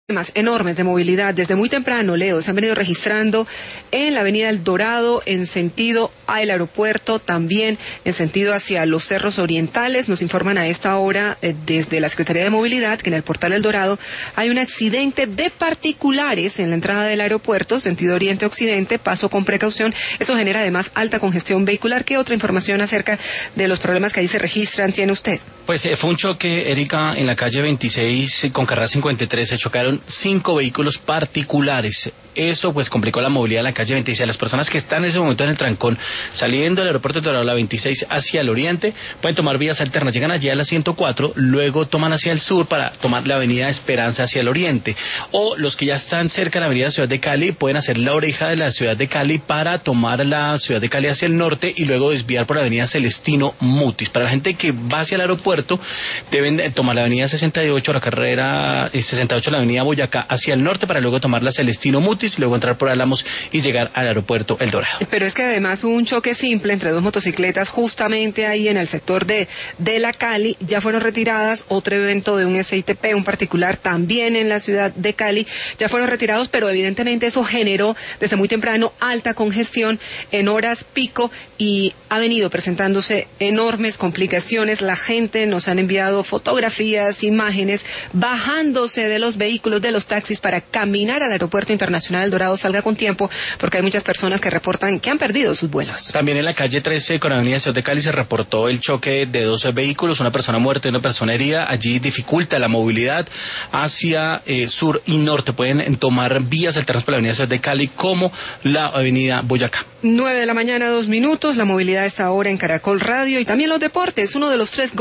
Problemas enormes de movilidad desde muy temprano, Leo, se han venido registrando en la avenida El Dorado en sentido al aeropuerto, también en sentido hacia los cerros orientales. Nos informan a esta hora desde la Secretaría de Movilidad que en el portal El Dorado hay un accidente de particulares en la entrada del aeropuerto, sentido oriente-occidente, paso con precaución. Eso genera además alta congestión vehicular. ¿Qué otra información acerca de los problemas que ahí se registran tiene usted? Pues fue un choque, Erika, en la calle 26 con carrera 53, se chocaron 5 vehículos particulares. Eso pues complicó la movilidad en la calle 26. Las personas que están en ese momento en el trancón, saliendo del aeropuerto de Dorado, la 26 hacia el oriente, pueden tomar vías alternas. Llegan allí a la 104, luego toman hacia el sur para tomar la avenida Esperanza hacia el oriente. O los que ya están cerca de la avenida Ciudad de Cali, pueden hacer la oreja de la Ciudad de Cali para tomar la Ciudad de Cali hacia el norte y luego desviar por la avenida Celestino Mutis. Para la gente que va hacia el aeropuerto, deben tomar la avenida 68, la carrera 68, la avenida Boyacá hacia el norte para luego tomar la Celestino Mutis, luego entrar por Álamos y llegar al aeropuerto El Dorado. Pero es que además hubo un choque simple entre dos motocicletas justamente ahí en el sector de la Cali. Ya fueron retiradas. Otro evento de un SITP, un particular también en la ciudad de Cali, ya fueron retirados, pero evidentemente eso generó desde muy temprano alta congestión en horas pico y ha venido presentándose enormes complicaciones. La gente nos han enviado fotografías, imágenes, bajándose de los vehículos, de los taxis para caminar al aeropuerto internacional El Dorado. Salga con tiempo porque hay muchas personas que reportan que han perdido sus vuelos. También en la calle 13 con la avenida Ciudad de Cali se reportó el choque de 12 vehículos, una persona muerta y una persona herida. Allí dificulta la movilidad hacia sur y norte. Pueden tomar vías alternas por la avenida Ciudad de Cali como la avenida Boyacá. 9 de la mañana, 2 minutos. La movilidad está ahora en Caracol Radio y también los deportes. Uno de los 3